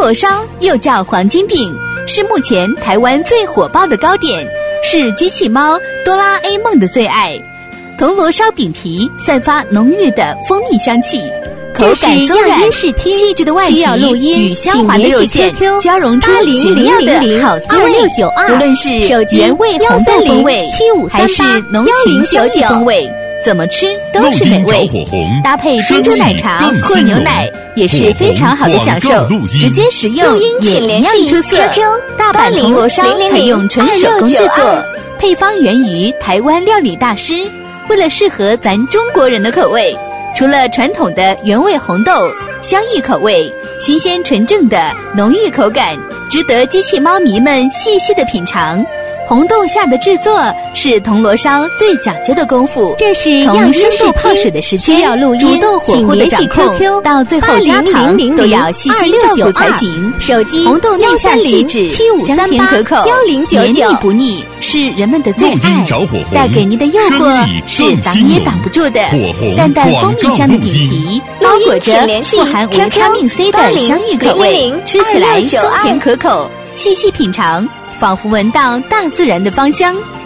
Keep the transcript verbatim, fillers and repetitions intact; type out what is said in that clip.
螺烧又叫黄金饼，是目前台湾最火爆的糕点，是机器猫哆啦 A 梦的最爱。铜锣烧饼皮散发浓郁的蜂蜜香气，口感松软，细致的外皮与香滑的肉馅交融出绝妙的好滋味。无论是原味红豆风味，还是浓情香芋风味，怎么吃都是美味。搭配珍珠奶茶或牛奶也是非常好的享受，直接食用也一样出色。大阪铜锣烧采用纯手工制作，配方源于台湾料理大师。为了适合咱中国人的口味，除了传统的原味红豆、香芋口味，新鲜纯正的浓郁口感，值得机器猫迷们细细的品尝。红豆下的制作是铜锣烧最讲究的功夫， 这是从生豆泡水的时间、煮豆火候的掌控，到最后加糖，都要细心照顾才行。 手机红豆内馅细致，香甜可口，绵密不腻，是人们的最爱。带给您的诱惑是挡也挡不住的。淡淡蜂蜜香的饼皮，包裹着富含维他命 C 的香芋口味，吃起来松甜可口，细细品尝，仿佛闻到大自然的芳香。